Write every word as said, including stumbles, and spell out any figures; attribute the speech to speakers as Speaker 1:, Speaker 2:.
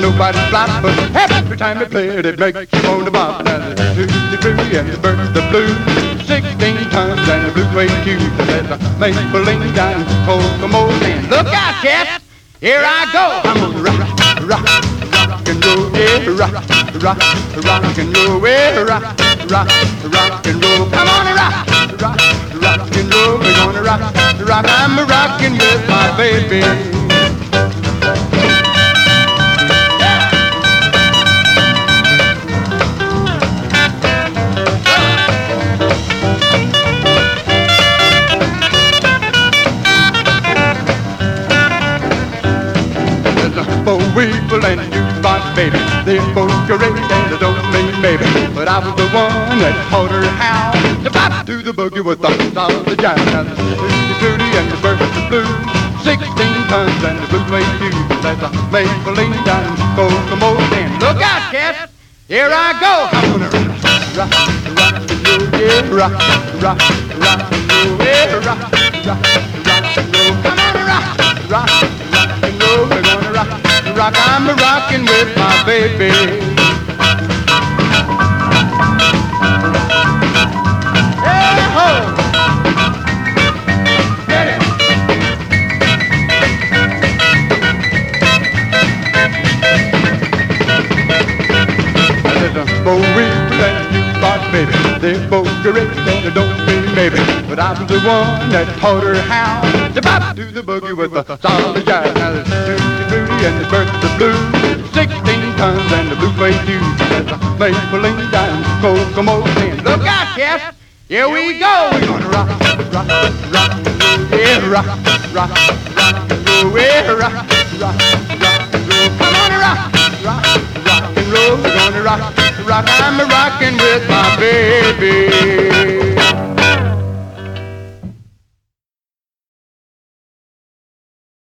Speaker 1: nobody's flop, but every time they play it, it makes you want to bop. Now the tutti frutti and the birds the blues, sixteen tons and the blue suede shoes. There's a Maybelline down in Kokomo, and look out, cats, here I go. I'm gonna rock, rock, rock and roll, yeah, rock, rock, rock and roll, yeah, rock, rock, rock and roll. Come on and rock, rock, rock and roll. We're gonna rock, rock. I'm a rockin' with my baby. Four people and you boss, baby. They're both great and they don't mean maybe. But I was the one that taught her how to bop to the boogie with the solid jive. Now the tutti frutti and the birds the blues, sixteen tons and the blue suede shoes. That's a Maybelline down in Kokomo. And look out, cats, here I go. I'm gonna rock, rock, rock and roll, yeah, rock, rock, rock and roll, yeah, rock, rock, rock and roll. Come on and rock, rock, rock and roll. We're gonna rock. Rock, I'm a rockin' with my baby. Hey ho! Get it! There's a four wheel and you boss, baby. They're both great and they don't mean maybe. But I'm the one that taught her how to bop to the boogie with a solid jive. Now there's tutti frutti and the birds the blues, sixteen tons and the blue suede shoes. There's a Maybelline down in Kokomo, saying, look out, cats, here we go. We're gonna rock, rock, rock and roll, yeah, rock, rock, rock and roll, yeah, rock, rock, rock and roll. Come on and rock, rock, rock and roll. We're gonna rock, rock. I'm a rockin' with my baby.